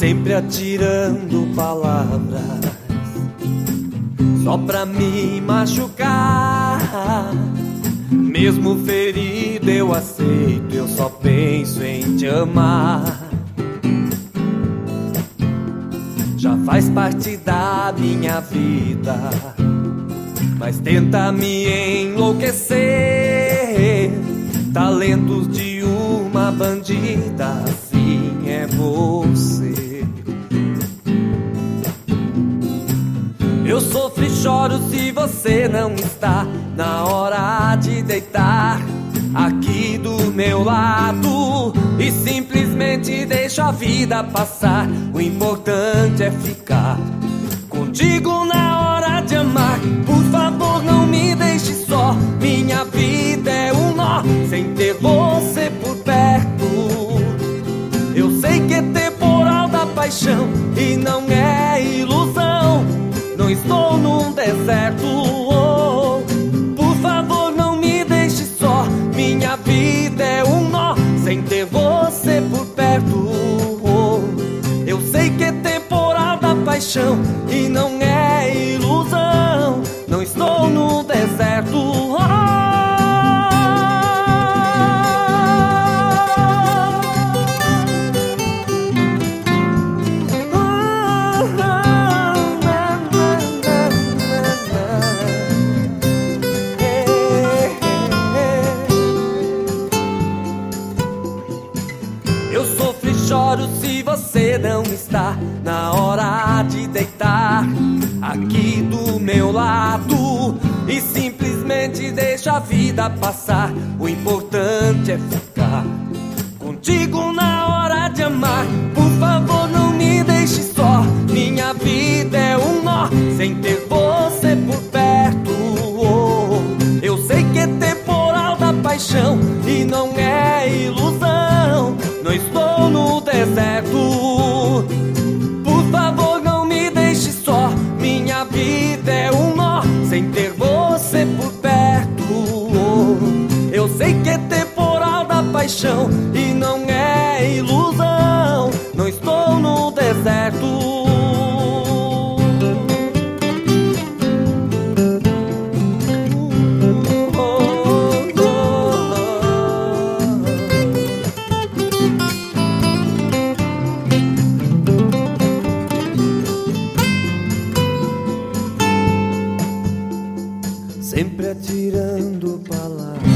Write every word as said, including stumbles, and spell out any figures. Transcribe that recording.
sempre atirando palavras só pra me machucar. Mesmo ferido eu aceito, eu só penso em te amar. Já faz parte da minha vida, mas tenta me enlouquecer. Talentos de uma bandida, assim é você. Eu sofro e choro se você não está na hora de deitar aqui do meu lado e simplesmente deixo a vida passar. O importante é ficar contigo na hora de amar. Por favor, não me deixe só. Minha vida é um nó sem ter você por perto. Eu sei que é temporal da paixão e não é ilusão. Não estou num deserto. Oh, por favor, não me deixe só. Minha vida é um nó sem ter você por perto. Oh, eu sei que é temporal da paixão e não é ilusão. Não estou no deserto. Oh, eu sofro e choro se você não está na hora de deitar aqui do meu lado e simplesmente deixa a vida passar. O importante é ficar contigo na hora de amar. Por favor, não me deixe só. Minha vida é um nó sem ter você por perto. Oh, eu sei que é temporal da paixão e não é ilusão. Não estou no deserto. Por favor, não me deixe só. Minha vida é um nó sem ter você por perto. Oh, eu sei que é temporal da paixão e não é ilusão. Não estou no deserto. Sempre atirando palavras